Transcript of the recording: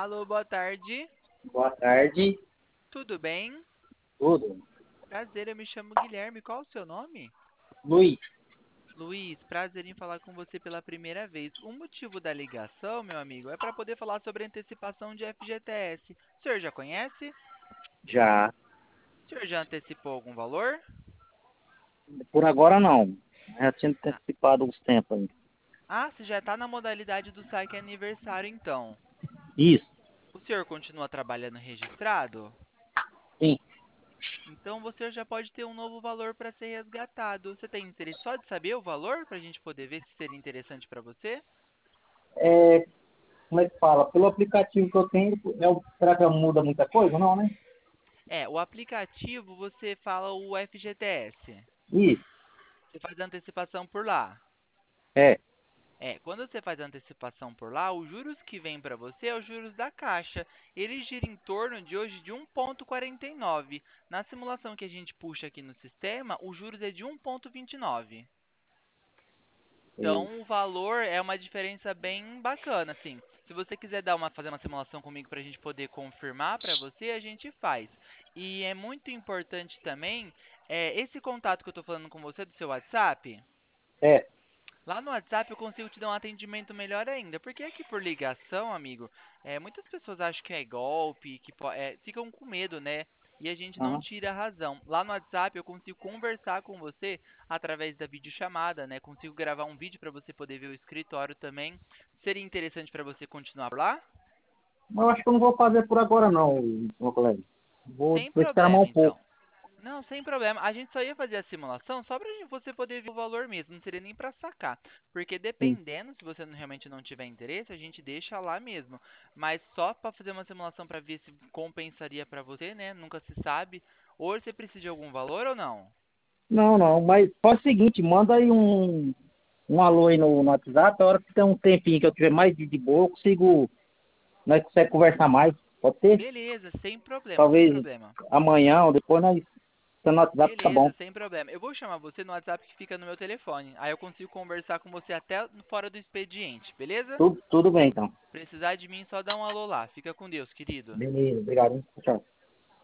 Alô, boa tarde. Boa tarde, Tudo bem? tudo. Prazer, eu me chamo Guilherme. Qual o seu nome? Luiz, Luiz, prazer em falar com você pela primeira vez. O motivo da ligação, meu amigo, é para poder falar sobre antecipação de FGTS. O senhor já conhece? já. O senhor já antecipou algum valor? Por agora não. Já tinha Ah, antecipado uns tempos aí. você já está na modalidade do saque aniversário, então. Isso, O senhor continua trabalhando registrado? sim. Então você já pode ter um novo valor para ser resgatado. Você tem interesse só de saber o valor para a gente poder ver se seria interessante para você? Como é que fala? Pelo aplicativo que eu tenho, será que muda muita coisa? Não, né? O aplicativo você fala o FGTS. Isso, Você faz a antecipação por lá. é. Quando você faz a antecipação por lá, os juros que vêm para você é os juros da Caixa. Ele gira em torno de hoje de 1,49. Na simulação que a gente puxa aqui no sistema, os juros é de 1,29. Sei. Então, o valor é uma diferença bem bacana, assim. Se você quiser fazer uma simulação comigo para a gente poder confirmar para você, a gente faz. E é muito importante também, esse contato que eu estou falando com você do seu WhatsApp, É. lá no WhatsApp eu consigo te dar um atendimento melhor ainda. Porque aqui por ligação, amigo, muitas pessoas acham que é golpe, ficam com medo, né? E a gente não Aham. tira a razão. Lá no WhatsApp eu consigo conversar com você através da videochamada, né? Consigo gravar um vídeo para você poder ver o escritório também. Seria interessante para você continuar por lá? Mas eu acho que eu não vou fazer por agora não, meu colega. Sem Vou esperar mais problema, um pouco. então. Não, sem problema. A gente só ia fazer a simulação só para você poder ver o valor mesmo. Não seria nem para sacar. Porque Sim. dependendo, se você realmente não tiver interesse, a gente deixa lá mesmo. Mas só para fazer uma simulação para ver se compensaria para você, né? Nunca se sabe. Ou você precisa de algum valor ou não? Não, não, mas faz o seguinte, manda aí um alô aí no WhatsApp, a hora que tem um tempinho que eu tiver mais de boa, eu consigo, nós conseguimos conversar mais. Pode ser? Beleza, sem problema, sem Talvez problema. amanhã ou depois nós tá no WhatsApp, tá bom. Beleza, sem problema. Eu vou chamar você no WhatsApp que fica no meu telefone. Aí eu consigo conversar com você até fora do expediente, beleza? Tudo bem então. Precisar de mim, só dá um alô lá. Fica com Deus, querido. Beleza, obrigado, hein? Tchau.